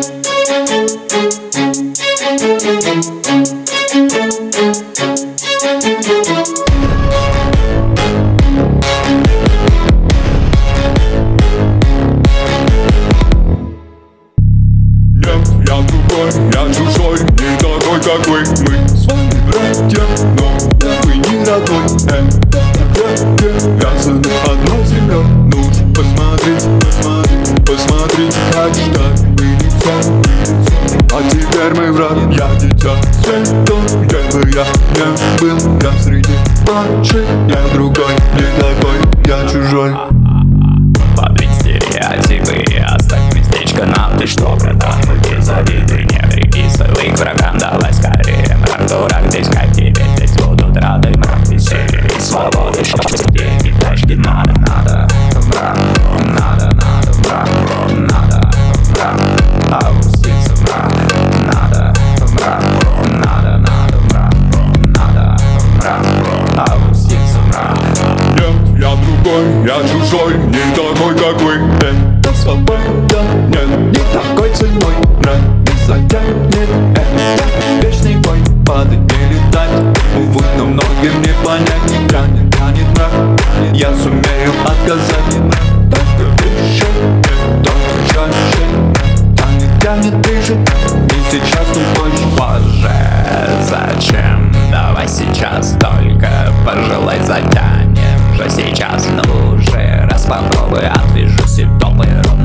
Я другой, я чужой, не такой, какой мы с вами братья, но вы не родной. Вязаны одной землей, нужно посмотреть, посмотреть, как ждать лицо. А теперь мы враг, я дитя света. Где бы я не был, я среди ваших. Я другой, не такой, я чужой. Подвинь стереотипы и оставь местечко нам. Ты что, братан, без обиды, не приписывай к врагам. Давай скорее, мрак, дурак, здесь кайф, тебе здесь будут рады. Мрак, веселье и свободы, деньги, тачки, надо, мрак, надо, мрак, надо, мрак, опуститься, мрак, надо, мрак, надо, мрак, надо, мрак, опуститься, мрак. Нет, я другой, я чужой, не такой, как вы. Это свобода, нет, не такой ценой. Мрак не затянет, это вечный бой. Падать не летать, увы, но многим не понять. Тянет мрак, я сумею отказать. Только решение, только чаще. Тянет ближе, не сейчас, но позже. Зачем? Давай сейчас, только пожелай затянем же сейчас. Ну уже раз попробуй, отвяжусь и топай.